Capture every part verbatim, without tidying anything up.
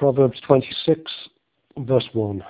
Proverbs twenty-six, verse one.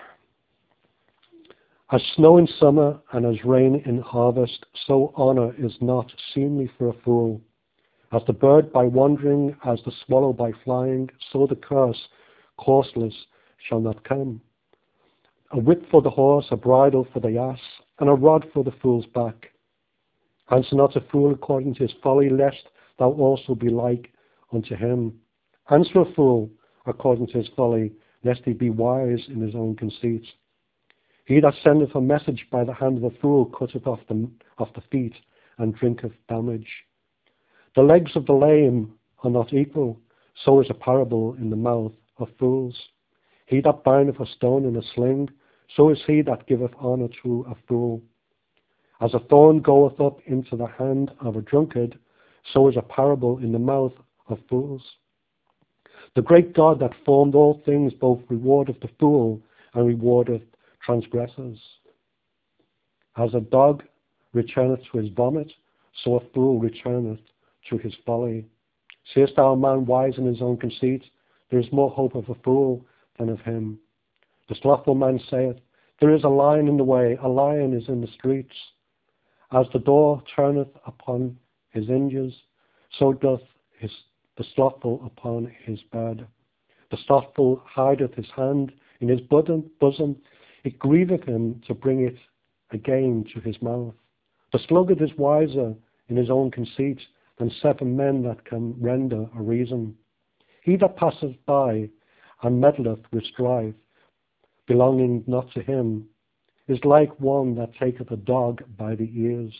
As snow in summer and as rain in harvest, so honor is not seemly for a fool. As the bird by wandering, as the swallow by flying, so the curse, causeless, shall not come. A whip for the horse, a bridle for the ass, and a rod for the fool's back. Answer not a fool according to his folly, lest thou also be like unto him. Answer a fool according to his folly, lest he be wise in his own conceit. He that sendeth a message by the hand of a fool cutteth off the, off the feet, and drinketh damage. The legs of the lame are not equal, so is a parable in the mouth of fools. He that bindeth a stone in a sling, so is he that giveth honour to a fool. As a thorn goeth up into the hand of a drunkard, so is a parable in the mouth of fools. The great God that formed all things both rewardeth the fool and rewardeth transgressors. As a dog returneth to his vomit, so a fool returneth to his folly. Seest thou a man wise in his own conceit? There is more hope of a fool than of him. The slothful man saith, there is a lion in the way, a lion is in the streets. As the door turneth upon his hinges, so doth his, the slothful upon his bed. The slothful hideth his hand in his bosom, bosom. It grieveth him to bring it again to his mouth. The sluggard is wiser in his own conceit than seven men that can render a reason. He that passeth by and meddleth with strife, belonging not to him, is like one that taketh a dog by the ears.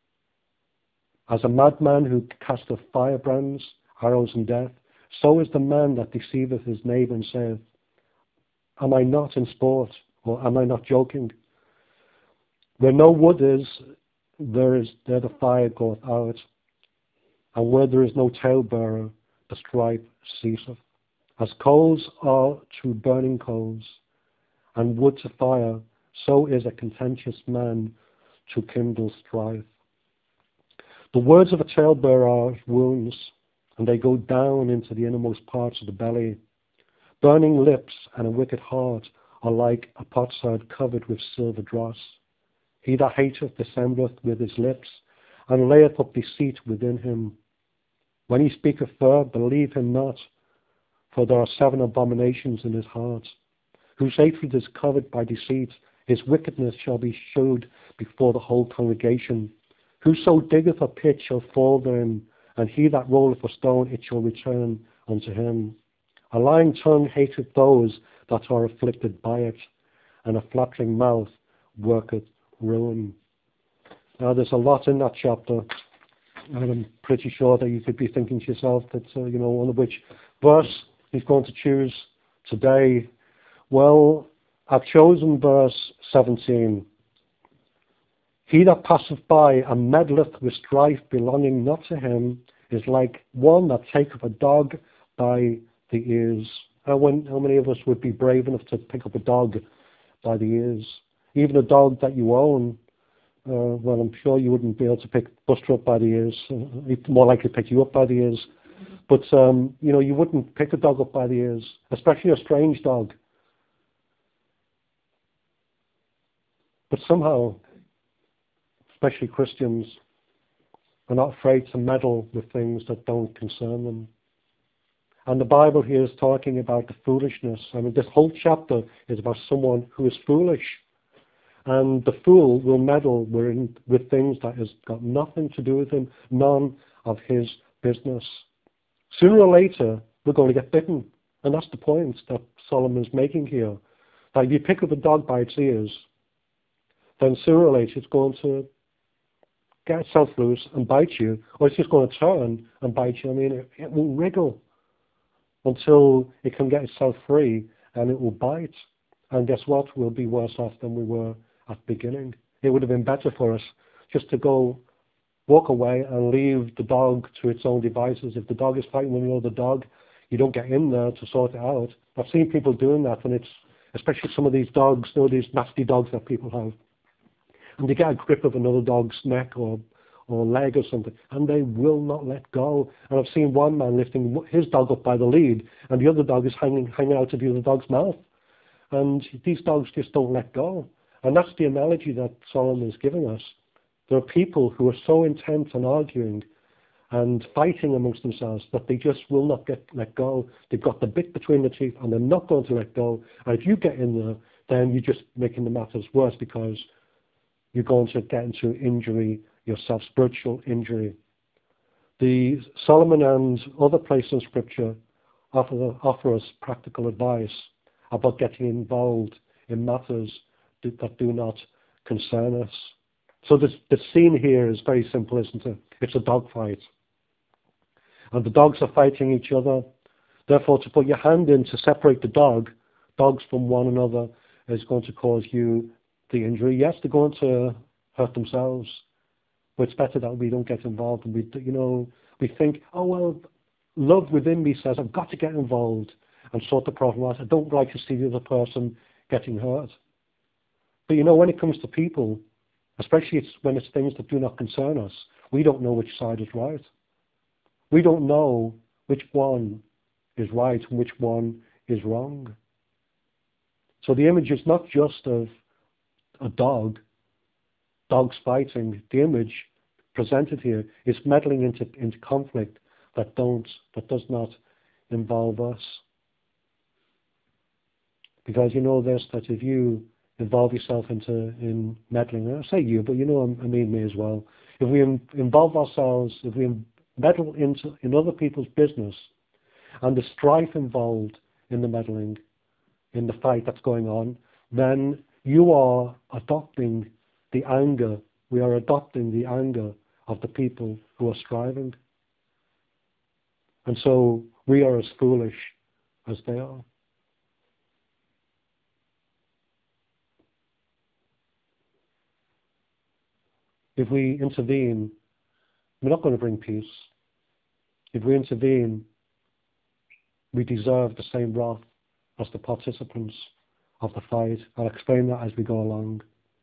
As a madman who casteth firebrands, arrows, and death, so is the man that deceiveth his neighbour and saith, am I not in sport, or am I not joking? Where no wood is, there is there the fire goeth out, and where there is no talebearer, the strife ceaseth. As coals are to burning coals, and wood to fire, so is a contentious man to kindle strife. The words of a talebearer are wounds, and they go down into the innermost parts of the belly. Burning lips and a wicked heart are like a potsherd covered with silver dross. He that hateth dissembleth with his lips, and layeth up deceit within him. When he speaketh fur, believe him not, for there are seven abominations in his heart. Whose hatred is covered by deceit, his wickedness shall be shewed before the whole congregation. Whoso diggeth a pit shall fall therein, and he that rolleth a stone, it shall return unto him. A lying tongue hateth those that are afflicted by it, and a flattering mouth worketh ruin. Now there's a lot in that chapter, and I'm pretty sure that you could be thinking to yourself that, uh, you know, on which verse he's going to choose today. Well, I've chosen verse seventeen. He that passeth by and meddleth with strife belonging not to him is like one that taketh a dog by the ears. How, when, how many of us would be brave enough to pick up a dog by the ears? Even a dog that you own, uh, well, I'm sure you wouldn't be able to pick Buster up by the ears. Uh, he'd more likely pick you up by the ears. But, um, you know, you wouldn't pick a dog up by the ears, especially a strange dog. But somehow, especially Christians, are not afraid to meddle with things that don't concern them. And the Bible here is talking about the foolishness. I mean, this whole chapter is about someone who is foolish. And the fool will meddle with things that has got nothing to do with him, none of his business. Sooner or later, we're going to get bitten. And that's the point that Solomon is making here. That if you pick up a dog by its ears, then sooner or later it's going to get itself loose and bite you, or it's just going to turn and bite you. I mean, it, it will wriggle until it can get itself free, and it will bite. And guess what? We'll be worse off than we were at the beginning. It would have been better for us just to go walk away and leave the dog to its own devices. If the dog is fighting with another dog, you don't get in there to sort it out. I've seen people doing that, and it's especially some of these dogs, you know, these nasty dogs that people have. And they get a grip of another dog's neck or, or leg or something, and they will not let go. And I've seen one man lifting his dog up by the lead, and the other dog is hanging, hanging out of the other dog's mouth. And these dogs just don't let go. And that's the analogy that Solomon is giving us. There are people who are so intent on arguing and fighting amongst themselves that they just will not get let go. They've got the bit between the teeth and they're not going to let go. And if you get in there, then you're just making the matters worse because you're going to get into injury yourself, spiritual injury. The Solomon and other places in Scripture offer, offer us practical advice about getting involved in matters that do not concern us. So this, the scene here is very simple, isn't it? It's a dog fight. And the dogs are fighting each other. Therefore, to put your hand in to separate the dog, dogs from one another, is going to cause you the injury. Yes, they're going to hurt themselves, but it's better that we don't get involved. And we, you know, we think, oh well, love within me says I've got to get involved and sort the problem out. I don't like to see the other person getting hurt. But you know, when it comes to people, especially it's when it's things that do not concern us, we don't know which side is right. We don't know which one is right and which one is wrong. So the image is not just of a dog, dogs fighting. The image presented here is meddling into, into conflict that don't, that does not involve us. Because you know this, that if you involve yourself into in meddling, I say you, but you know I mean me as well. If we in, involve ourselves, if we meddle into in other people's business, and the strife involved in the meddling, in the fight that's going on, then you are adopting the anger. We are adopting the anger of the people who are striving. And so we are as foolish as they are. If we intervene, we're not going to bring peace. If we intervene, we deserve the same wrath as the participants of the fight. I'll explain that as we go along.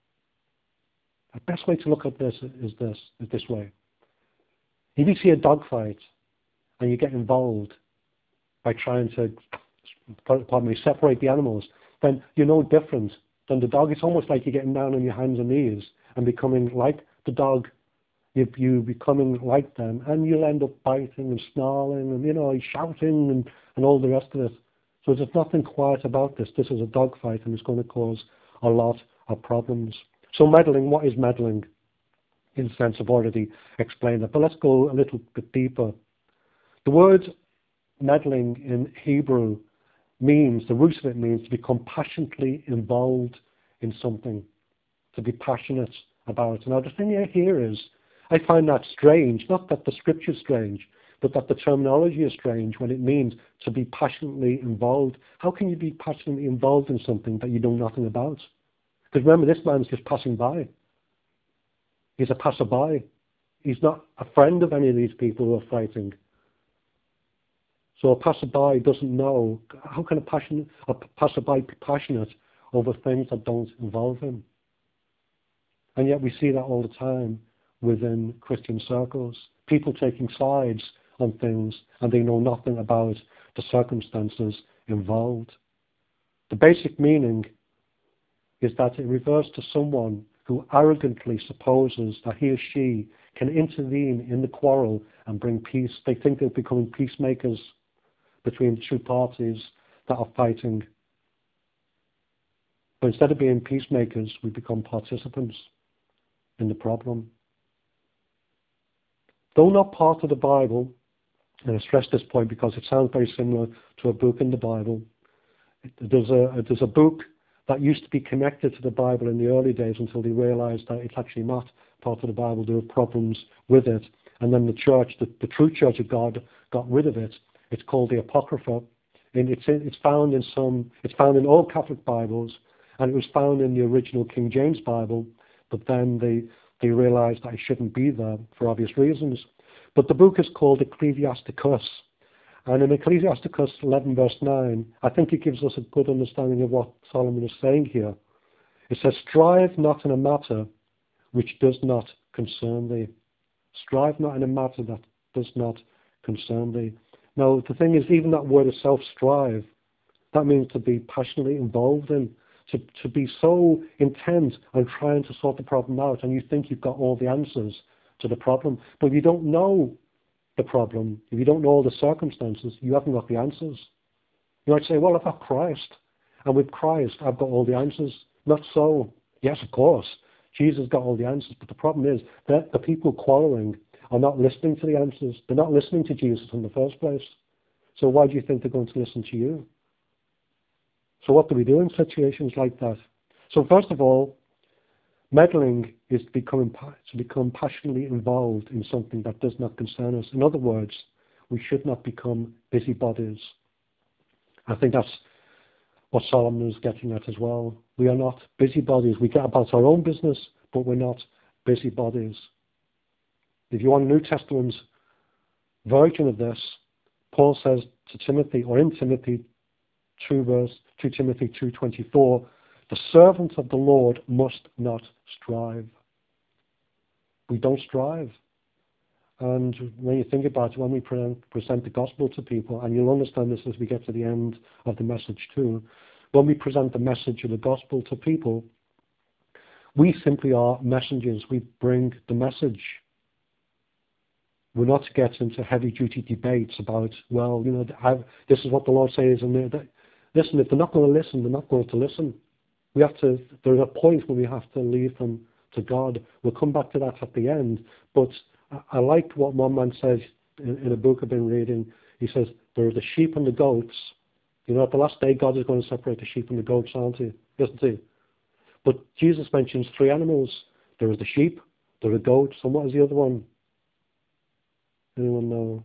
The best way to look at this is this, is this way. If you see a dog fight and you get involved by trying to, pardon me, separate the animals, then you're no different than the dog. It's almost like you're getting down on your hands and knees and becoming like the dog. You, you becoming like them, and you'll end up biting and snarling and, you know, shouting and, and all the rest of it. So there's nothing quiet about this. This is a dog fight, and it's going to cause a lot of problems. So meddling, what is meddling? In a sense, I've already explained that, but let's go a little bit deeper. The word meddling in Hebrew means, the root of it means to become passionately involved in something, to be passionate about. Now the thing here is, I find that strange, not that the scripture is strange, but that the terminology is strange when it means to be passionately involved. How can you be passionately involved in something that you know nothing about? Because remember, this man's just passing by. He's a passerby. He's not a friend of any of these people who are fighting. So a passerby doesn't know. How can a, passion, a passerby be passionate over things that don't involve him? And yet we see that all the time within Christian circles. People taking sides on things and they know nothing about the circumstances involved. The basic meaning is that it refers to someone who arrogantly supposes that he or she can intervene in the quarrel and bring peace. They think they're becoming peacemakers between the two parties that are fighting. But instead of being peacemakers, we become participants in the problem. Though not part of the Bible, and I stress this point because it sounds very similar to a book in the Bible, there's a, there's a book that used to be connected to the Bible in the early days until they realized that it's actually not part of the Bible. There were problems with it. And then the church, the, the true church of God, got rid of it. It's called the Apocrypha. And it's, in, it's found in some, it's found in all Catholic Bibles, and it was found in the original King James Bible, but then they, they realized that it shouldn't be there for obvious reasons. But the book is called Ecclesiasticus. And in Ecclesiasticus eleven verse nine, I think it gives us a good understanding of what Solomon is saying here. It says, "Strive not in a matter which does not concern thee." Strive not in a matter that does not concern thee. Now, the thing is, even that word itself, strive, that means to be passionately involved in, to, to be so intent on trying to sort the problem out, and you think you've got all the answers to the problem. But if you don't know the problem, if you don't know all the circumstances, you haven't got the answers. You might say, well, I've got Christ, and with Christ, I've got all the answers. Not so. Yes, of course, Jesus got all the answers, but the problem is that the people quarreling are not listening to the answers. They're not listening to Jesus in the first place. So why do you think they're going to listen to you? So what do we do in situations like that? So first of all, meddling is to become, to become passionately involved in something that does not concern us. In other words, we should not become busybodies. I think that's what Solomon is getting at as well. We are not busybodies. We get about our own business, but we're not busybodies. If you want a New Testament version of this, Paul says to Timothy, or in Timothy two verse two Timothy two twenty-four, the servant of the Lord must not strive. We don't strive. And when you think about it, when we present, present the gospel to people, and you'll understand this as we get to the end of the message too, when we present the message of the gospel to people, we simply are messengers. We bring the message. We're not to get into heavy-duty debates about, well, you know, I've, this is what the Lord says, and they, listen, if they're not going to listen, they're not going to listen. We have to, there's a point where we have to leave them to God. We'll come back to that at the end, but I like what one man says in, in a book I've been reading. He says, there are the sheep and the goats. You know, at the last day, God is going to separate the sheep and the goats, aren't he? Isn't he? But Jesus mentions three animals. There is the sheep, there are goats, and what is the other one? Anyone know?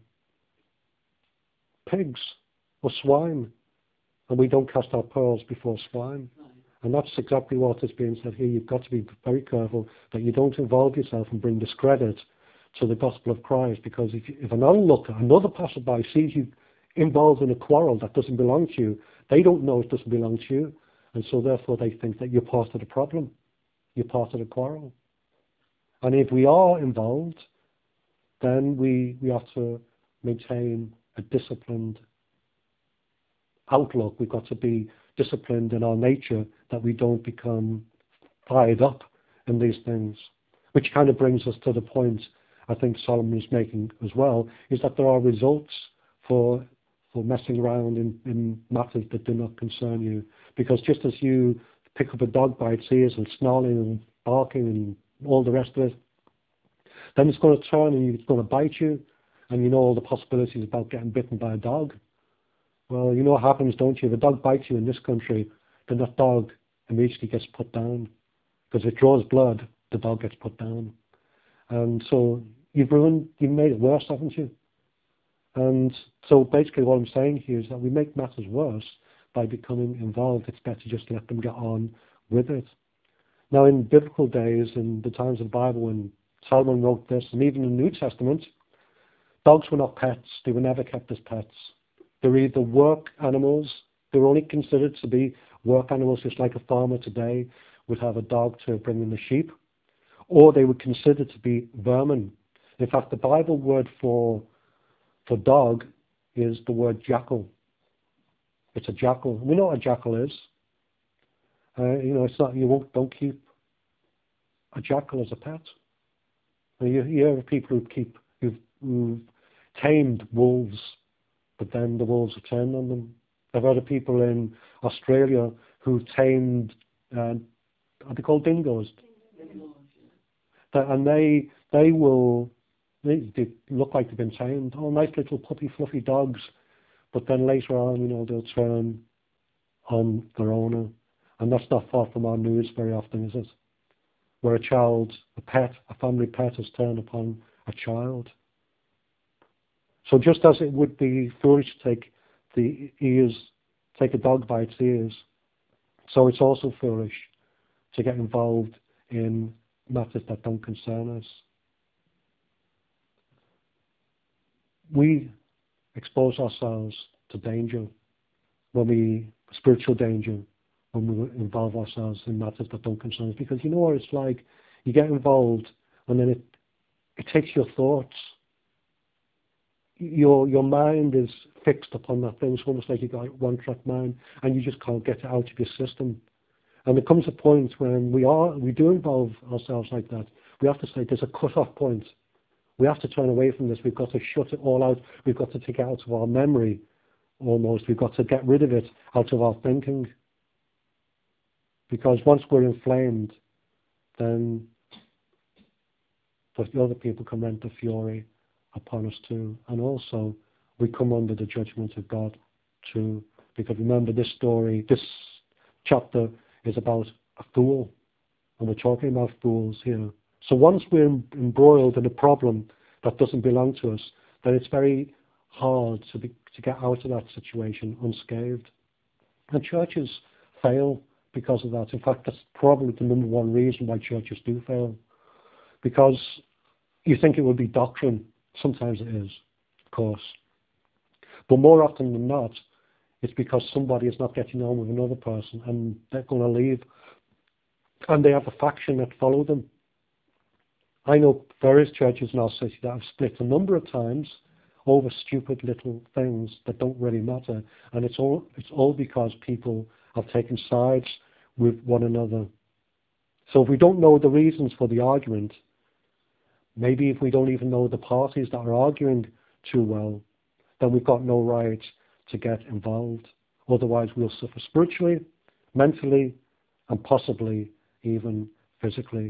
Pigs or swine. And we don't cast our pearls before swine. And that's exactly what is being said here. You've got to be very careful that you don't involve yourself and bring discredit to the gospel of Christ, because if, you, if an onlooker, another passerby sees you involved in a quarrel that doesn't belong to you, they don't know it doesn't belong to you, and so therefore they think that you're part of the problem, you're part of the quarrel. And if we are involved, then we, we have to maintain a disciplined outlook. We've got to be disciplined in our nature, that we don't become fired up in these things, which kind of brings us to the point I think Solomon is making as well, is that there are results for for messing around in, in matters that do not concern you. Because just as you pick up a dog by its ears and snarling and barking and all the rest of it, then it's going to turn and it's going to bite you, and you know all the possibilities about getting bitten by a dog. Well, you know what happens, don't you? If a dog bites you in this country, then that dog immediately gets put down. Because if it draws blood, the dog gets put down. And so you've ruined, you've made it worse, haven't you? And so basically what I'm saying here is that we make matters worse by becoming involved. It's better just to let them get on with it. Now, in biblical days, in the times of the Bible, when Solomon wrote this, and even in the New Testament, dogs were not pets. They were never kept as pets. They were either work animals. They were only considered to be work animals, just like a farmer today would have a dog to bring in the sheep. Or they were considered to be vermin. In fact, the Bible word for for dog is the word jackal. It's a jackal. We know what a jackal is. Uh, you know, it's not, you won't, don't keep a jackal as a pet. And you, you hear of people who keep, who've, who've tamed wolves, but then the wolves have turned on them. I've heard of people in Australia who tamed, uh, are they called dingoes? Dingoes. And they, they will, They, they look like they've been tamed. Oh, nice little puppy, fluffy dogs. But then later on, you know, they'll turn on their owner. And that's not far from our news very often, is it? Where a child, a pet, a family pet has turned upon a child. So just as it would be foolish to take the ears, take a dog by its ears, so it's also foolish to get involved in matters that don't concern us. We expose ourselves to danger when we, spiritual danger, when we involve ourselves in matters that don't concern us. Because you know what it's like, you get involved and then it, It takes your thoughts. Your your mind is fixed upon that thing. It's almost like you got a one-track mind, and you just can't get it out of your system. And there comes a point when we are we do involve ourselves like that. We have to say there's a cut-off point. We have to turn away from this. We've got to shut it all out. We've got to take it out of our memory, almost. We've got to get rid of it out of our thinking. Because once we're inflamed, then the other people can rent the fury upon us too. And also, we come under the judgment of God too. Because remember, this story, this chapter is about a fool. And we're talking about fools here. So once we're embroiled in a problem that doesn't belong to us, then it's very hard to, be, to get out of that situation unscathed. And churches fail because of that. In fact, that's probably the number one reason why churches do fail. Because you think it would be doctrine. Sometimes it is, of course. But more often than not, it's because somebody is not getting on with another person and they're going to leave. And they have a faction that follow them. I know various churches in our city that have split a number of times over stupid little things that don't really matter. And it's all it's all because people have taken sides with one another. So if we don't know the reasons for the argument, maybe if we don't even know the parties that are arguing too well, then we've got no right to get involved. Otherwise we'll suffer spiritually, mentally, and possibly even physically.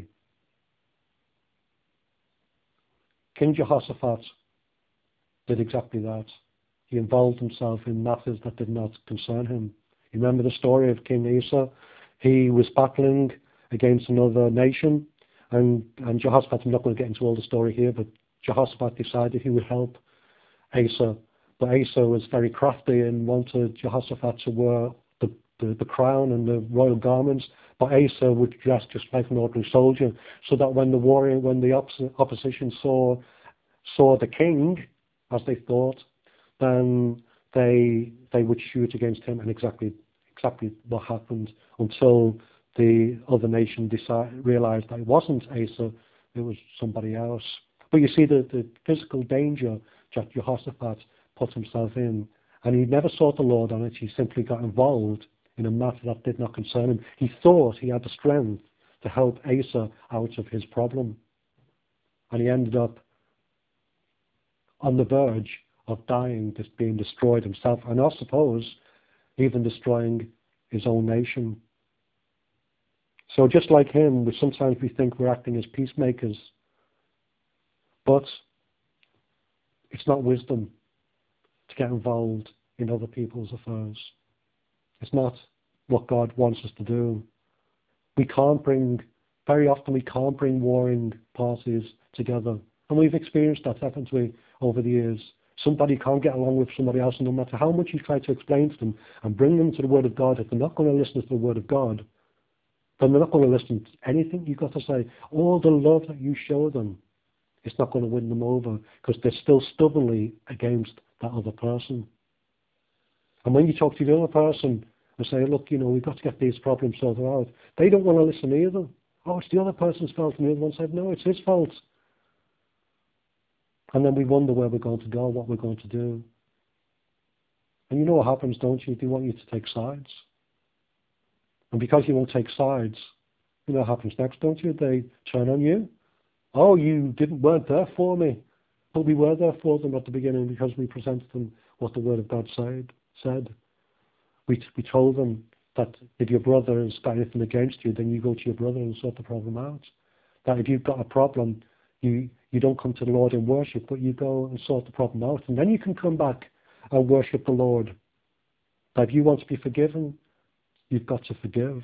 King Jehoshaphat did exactly that. He involved himself in matters that did not concern him. You remember the story of King Asa? He was battling against another nation, and, and Jehoshaphat, I'm not going to get into all the story here, but Jehoshaphat decided he would help Asa. But Asa was very crafty and wanted Jehoshaphat to wear the, the, the crown and the royal garments, but Asa would dress just like an ordinary soldier, so that when the warrior, when the oppos- opposition saw saw the king, as they thought, then they they would shoot against him, and exactly exactly what happened until the other nation decided, realized that it wasn't Asa, it was somebody else. But you see the, the physical danger that Jehoshaphat put himself in, and he never sought the Lord on it. He simply got involved in a matter that did not concern him. He thought he had the strength to help Asa out of his problem, and he ended up on the verge of dying, just being destroyed himself, and I suppose even destroying his own nation. So just like him, we sometimes we think we're acting as peacemakers, but it's not wisdom to get involved in other people's affairs. It's not what God wants us to do. We can't bring, very often we can't bring warring parties together. And we've experienced that, haven't we, over the years. Somebody can't get along with somebody else, and no matter how much you try to explain to them and bring them to the Word of God, if they're not going to listen to the Word of God, then they're not going to listen to anything you've got to say. All the love that you show them, it's not going to win them over, because they're still stubbornly against that other person. And when you talk to the other person and say, look, you know, we've got to get these problems sorted out, they don't want to listen either. Oh, it's the other person's fault. And the other one said, no, it's his fault. And then we wonder where we're going to go, what we're going to do. And you know what happens, don't you? They want you to take sides. And because you won't take sides, you know what happens next, don't you? They turn on you. Oh, you didn't weren't there for me. But we were there for them at the beginning, because we presented them what the Word of God said. said. We, we told them that if your brother has got anything against you, then you go to your brother and sort the problem out. That if you've got a problem, you, you don't come to the Lord in worship, but you go and sort the problem out. And then you can come back and worship the Lord. That if you want to be forgiven, you've got to forgive.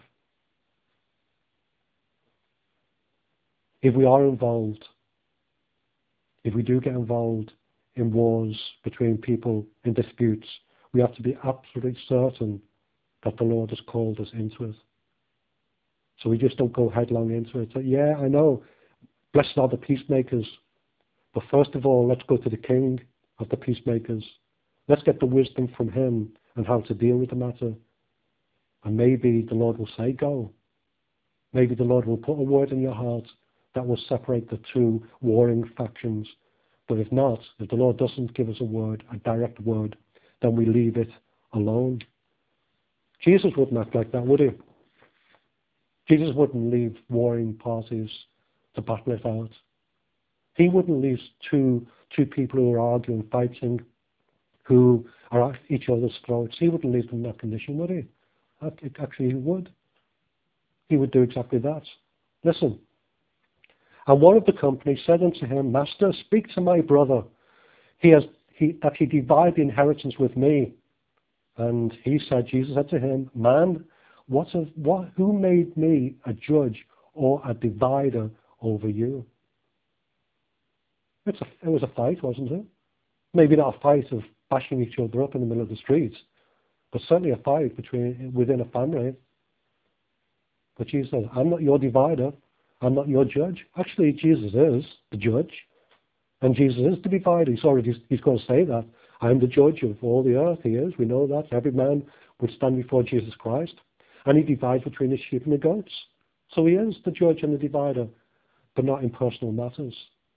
If we are involved, if we do get involved in wars between people, in disputes, we have to be absolutely certain that the Lord has called us into it. So we just don't go headlong into it. So, yeah, I know, blessed are the peacemakers. But first of all, let's go to the King of the peacemakers. Let's get the wisdom from him and how to deal with the matter. And maybe the Lord will say, go. Maybe the Lord will put a word in your heart that will separate the two warring factions. But if not, if the Lord doesn't give us a word, a direct word, then we leave it alone. Jesus wouldn't act like that, would he? Jesus wouldn't leave warring parties to battle it out. He wouldn't leave two two people who are arguing, fighting, who are at each other's throats. He wouldn't leave them in that condition, would he? Actually, he would. He would do exactly that. Listen. And one of the company said unto him, Master, speak to my brother. He has he that he divide the inheritance with me. And he said, Jesus said to him, Man, what of what who made me a judge or a divider over you? It's a, it was a fight, wasn't it? Maybe not a fight of bashing each other up in the middle of the streets, but certainly a fight between within a family. But Jesus says, I'm not your divider. I'm not your judge. Actually, Jesus is the judge. And Jesus is the divider. He's already, he's going to say that. I'm the judge of all the earth. He is. We know that. Every man would stand before Jesus Christ. And he divides between the sheep and the goats. So he is the judge and the divider, but not in personal matters.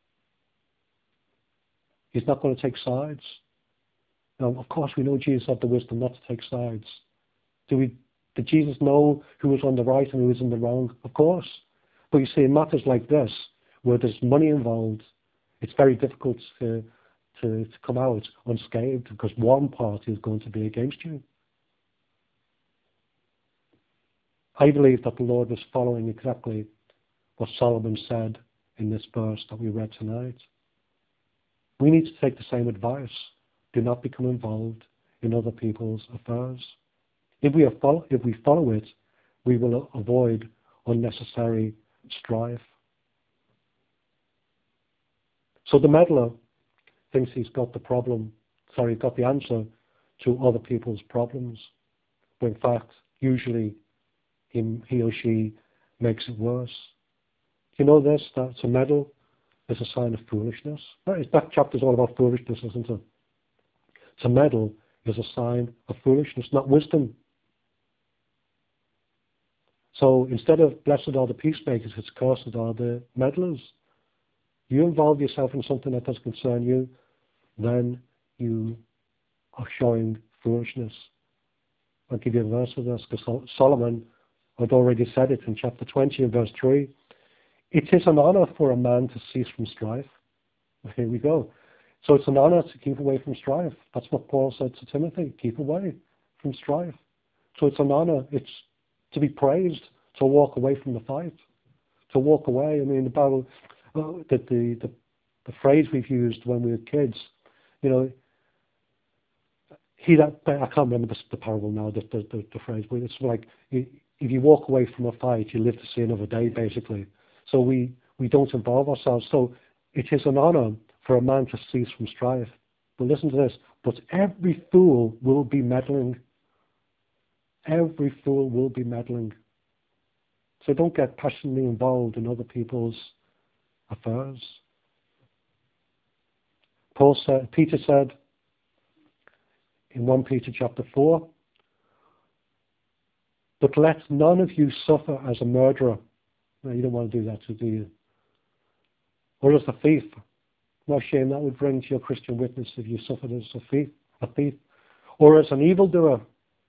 He's not going to take sides. Now, of course, we know Jesus had the wisdom not to take sides. Do we, did Jesus know who was on the right and who was in the wrong? Of course. But you see, in matters like this, where there's money involved, it's very difficult to, to, to come out unscathed because one party is going to be against you. I believe that the Lord was following exactly what Solomon said in this verse that we read tonight. We need to take the same advice. Do not become involved in other people's affairs. If we, follow, if we follow it, we will avoid unnecessary strife. So the meddler thinks he's got the problem, sorry, got the answer to other people's problems. But in fact, usually he, he or she makes it worse. You know this, that to meddle is a sign of foolishness. That chapter is all about foolishness, isn't it? To meddle is a sign of foolishness, not wisdom. So instead of blessed are the peacemakers, it's cursed are the meddlers. You involve yourself in something that doesn't concern you, then you are showing foolishness. I'll give you a verse of this, because Solomon had already said it in chapter twenty and verse three. It is an honor for a man to cease from strife. Here we go. So it's an honor to keep away from strife. That's what Paul said to Timothy. Keep away from strife. So it's an honor. It's to be praised, to walk away from the fight, to walk away. I mean, the Bible, uh, the, the, the, the phrase we've used when we were kids, you know, he that, I can't remember the, the parable now, the, the, the, the phrase, but it's like, if you walk away from a fight, you live to see another day, basically. So we, we don't involve ourselves. So it is an honor for a man to cease from strife. But listen to this, but every fool will be meddling. Every fool will be meddling. So don't get passionately involved in other people's affairs. Paul said, Peter said in First Peter chapter four, but let none of you suffer as a murderer. No, you don't want to do that, do you? Or as a thief. No shame that would bring to your Christian witness if you suffered as a thief, a thief. Or as an evildoer.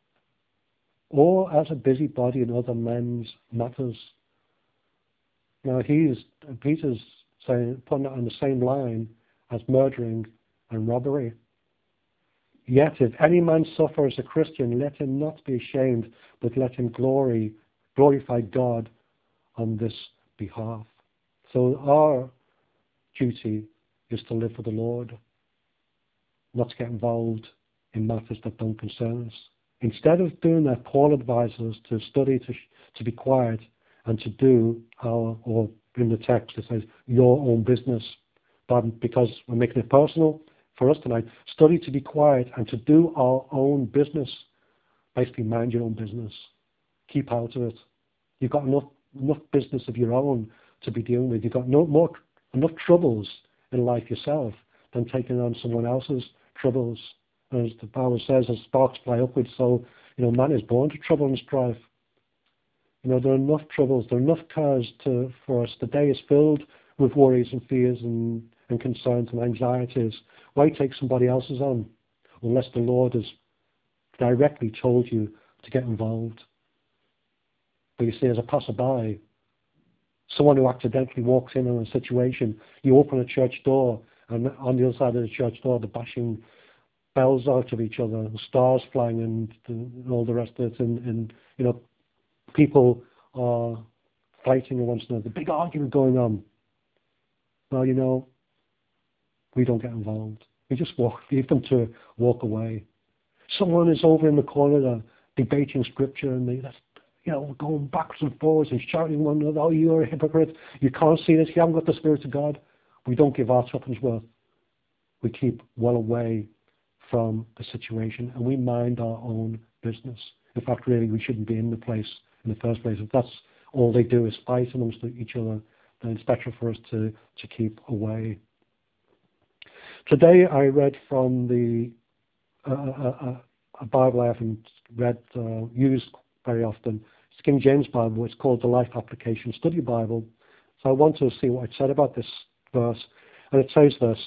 Or as a busybody in other men's matters. Now he's, Peter's saying, putting it on the same line as murdering and robbery. Yet if any man suffer as a Christian, let him not be ashamed, but let him glory, glorify God on this behalf. So our duty is to live for the Lord, not to get involved in matters that don't concern us. Instead of doing that, Paul advises us to study, to, to be quiet, and to do our, or in the text it says, your own business. But because we're making it personal for us tonight, study to be quiet and to do our own business. Basically, mind your own business. Keep out of it. You've got enough enough business of your own to be dealing with. You've got no more enough troubles in life yourself than taking on someone else's troubles. As the Bible says, as sparks fly upwards, so, you know, man is born to trouble and strife. You know, there are enough troubles, there are enough cares to, for us. The day is filled with worries and fears and, and concerns and anxieties. Why take somebody else's on unless the Lord has directly told you to get involved? But you see, as a passerby, someone who accidentally walks in on a situation, you open a church door, and on the other side of the church door, they're bashing bells out of each other, and stars flying, and, and all the rest of it, and, and you know, people are fighting against another. Big argument going on. Well, you know, we don't get involved. We just walk, leave them to walk away. Someone is over in the corner there, debating scripture, and they, that's, you know, going backwards and forwards and shouting one another, oh, you're a hypocrite. You can't see this. You haven't got the Spirit of God. We don't give our tuppence worth. We keep well away from the situation, and we mind our own business. In fact, really, we shouldn't be in the place in the first place. If that's all they do is fight amongst each other, then it's better for us to, to keep away. Today I read from the uh, a, a Bible I haven't read, uh, used very often. It's King James Bible. It's called the Life Application Study Bible. So I want to see what it said about this verse. And it says this: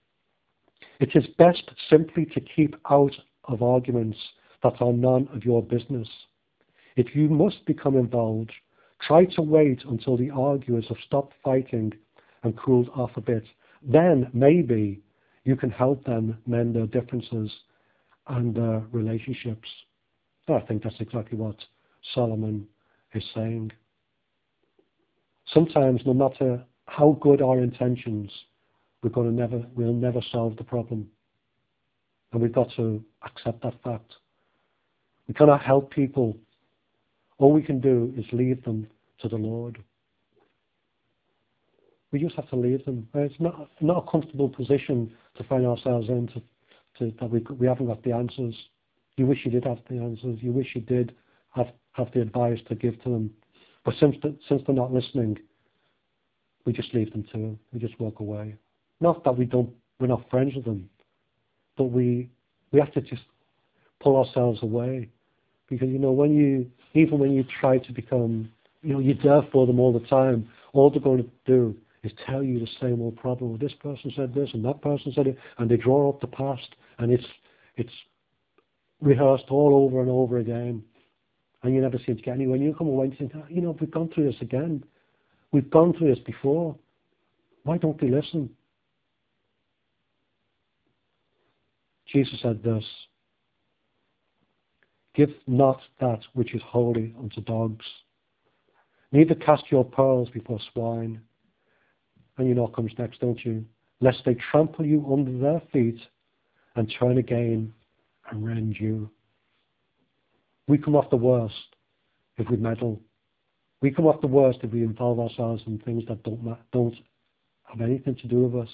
it is best simply to keep out of arguments that are none of your business. If you must become involved, try to wait until the arguers have stopped fighting and cooled off a bit. Then maybe you can help them mend their differences and their relationships. I think that's exactly what Solomon is saying. Sometimes, no matter how good our intentions, we're going to never, we'll never solve the problem. And we've got to accept that fact. We cannot help people. All we can do is leave them to the Lord. We just have to leave them. It's not, not a comfortable position to find ourselves in, to, to, that we, we haven't got the answers. You wish you did have the answers. You wish you did have, have the advice to give to them. But since, the, since they're not listening, we just leave them to it. We just walk away. Not that we don't, we're not friends with them, but we, we have to just pull ourselves away. Because, you know, when you, even when you try to become, you know, you're there for them all the time, all they're going to do is tell you the same old problem. Well, this person said this and that person said it, and they draw up the past, and it's it's rehearsed all over and over again, and you never seem to get anywhere. And you come away and think, oh, you know, we've gone through this again. We've gone through this before. Why don't they listen? Jesus said this: give not that which is holy unto dogs, neither cast your pearls before swine. And you know what comes next, don't you? Lest they trample you under their feet and turn again and rend you. We come off the worst if we meddle. We come off the worst if we involve ourselves in things that don't, don't have anything to do with us.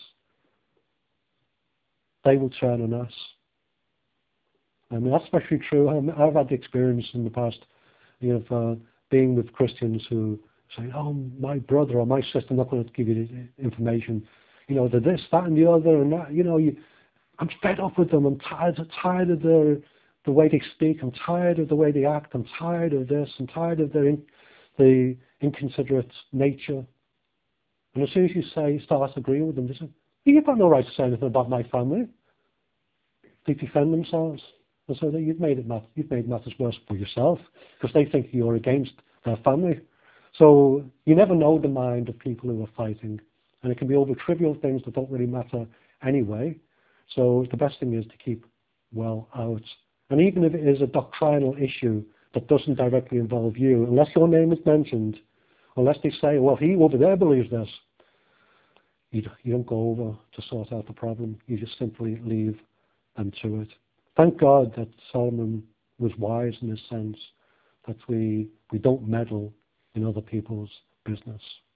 They will turn on us. I mean, that's especially true. I mean, I've had the experience in the past, you know, uh, being with Christians who say, oh, my brother or my sister, I'm not going to give you the information. You know, they're this, that, and the other, and that. You know, you, I'm fed up with them. I'm tired, I'm tired of their, the way they speak. I'm tired of the way they act. I'm tired of this. I'm tired of their in, the inconsiderate nature. And as soon as you say, start agreeing with them, they say, you've got no right to say anything about my family. They defend themselves. And so you've made it you've made matters worse for yourself, because they think you're against their family. So you never know the mind of people who are fighting, and it can be over trivial things that don't really matter anyway. So the best thing is to keep well out. And even if it is a doctrinal issue that doesn't directly involve you, unless your name is mentioned, unless they say, well, he over there believes this, you, you don't go over to sort out the problem. You just simply leave them to it. Thank God that Solomon was wise in this sense, that we, we don't meddle in other people's business.